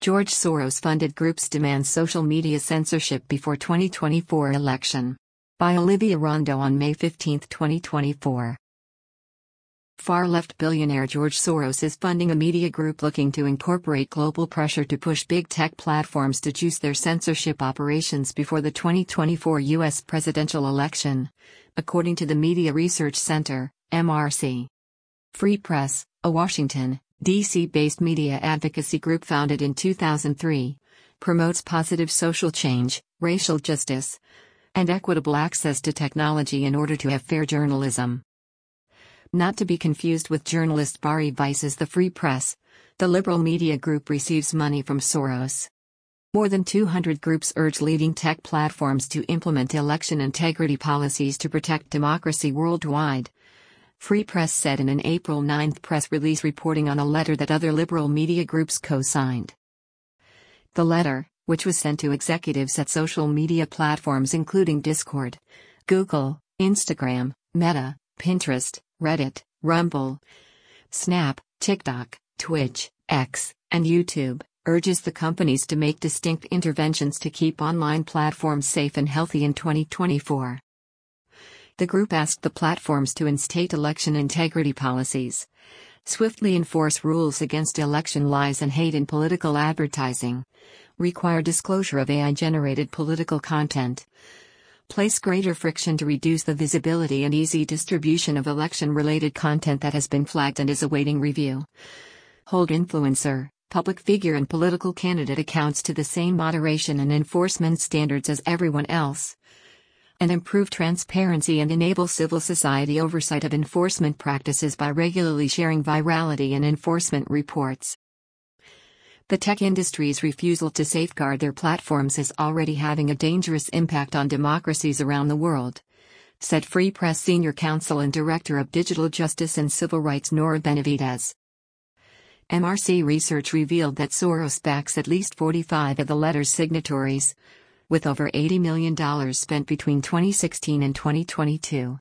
George Soros-funded groups demand social media censorship before 2024 election. By Olivia Rondo on May 15, 2024. Far-left billionaire George Soros is funding a media group looking to incorporate global pressure to push big tech platforms to juice their censorship operations before the 2024 U.S. presidential election, according to the Media Research Center, MRC. Free Press, a Washington, D.C.-based media advocacy group founded in 2003, promotes positive social change, racial justice, and equitable access to technology in order to have fair journalism. Not to be confused with journalist Bari Weiss's The Free Press, the liberal media group receives money from Soros. More than 200 groups urge leading tech platforms to implement election integrity policies to protect democracy worldwide. Free Press said in an April 9 press release reporting on a letter that other liberal media groups co-signed. The letter, which was sent to executives at social media platforms including Discord, Google, Instagram, Meta, Pinterest, Reddit, Rumble, Snap, TikTok, Twitch, X, and YouTube, urges the companies to make distinct interventions to keep online platforms safe and healthy in 2024. The group asked the platforms to instate election integrity policies, swiftly enforce rules against election lies and hate in political advertising, require disclosure of AI-generated political content, place greater friction to reduce the visibility and easy distribution of election-related content that has been flagged and is awaiting review, hold influencer, public figure and political candidate accounts to the same moderation and enforcement standards as everyone else, and improve transparency and enable civil society oversight of enforcement practices by regularly sharing virality and enforcement reports. The tech industry's refusal to safeguard their platforms is already having a dangerous impact on democracies around the world, said Free Press Senior Counsel and Director of Digital Justice and Civil Rights Nora Benavides. MRC research revealed that Soros backs at least 45 of the letter's signatories, with over $80 million spent between 2016 and 2022.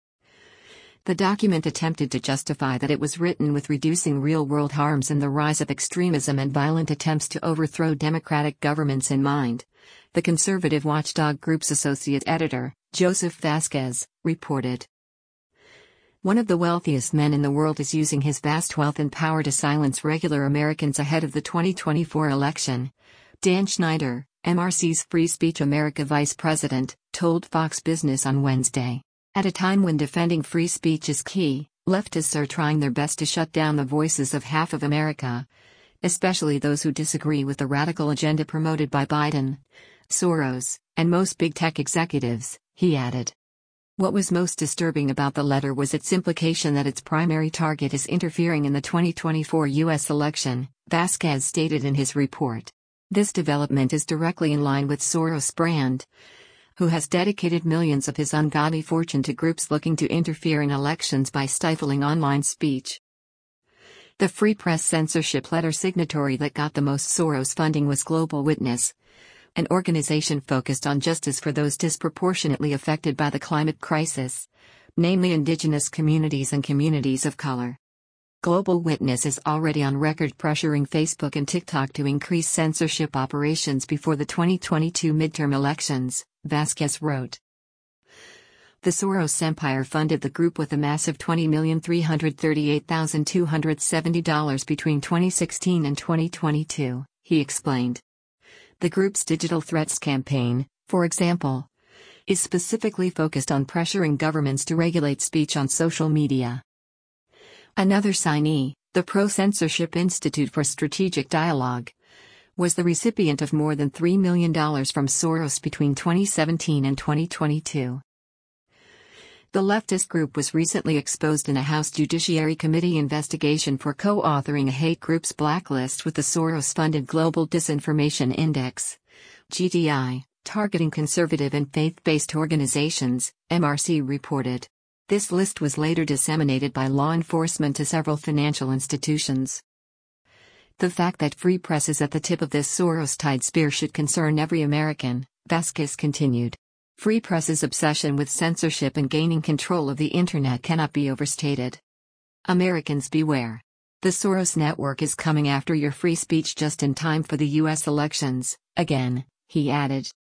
The document attempted to justify that it was written with reducing real-world harms and the rise of extremism and violent attempts to overthrow democratic governments in mind, the conservative watchdog group's associate editor, Joseph Vasquez, reported. One of the wealthiest men in the world is using his vast wealth and power to silence regular Americans ahead of the 2024 election, Dan Schneider, MRC's Free Speech America vice president, told Fox Business on Wednesday. At a time when defending free speech is key, leftists are trying their best to shut down the voices of half of America, especially those who disagree with the radical agenda promoted by Biden, Soros, and most big tech executives, he added. What was most disturbing about the letter was its implication that its primary target is interfering in the 2024 U.S. election, Vasquez stated in his report. This development is directly in line with Soros' brand, who has dedicated millions of his ungodly fortune to groups looking to interfere in elections by stifling online speech. The Free Press censorship letter signatory that got the most Soros funding was Global Witness, an organization focused on justice for those disproportionately affected by the climate crisis, namely indigenous communities and communities of color. Global Witness is already on record pressuring Facebook and TikTok to increase censorship operations before the 2022 midterm elections, Vasquez wrote. The Soros empire funded the group with a massive $20,338,270 between 2016 and 2022, he explained. The group's digital threats campaign, for example, is specifically focused on pressuring governments to regulate speech on social media. Another signee, the Pro-Censorship Institute for Strategic Dialogue, was the recipient of more than $3 million from Soros between 2017 and 2022. The leftist group was recently exposed in a House Judiciary Committee investigation for co-authoring a hate group's blacklist with the Soros-funded Global Disinformation Index, GDI, targeting conservative and faith-based organizations, MRC reported. This list was later disseminated by law enforcement to several financial institutions. The fact that Free Press is at the tip of this Soros-tied spear should concern every American, Vasquez continued. Free Press's obsession with censorship and gaining control of the internet cannot be overstated. Americans beware. The Soros network is coming after your free speech just in time for the US elections, again, he added.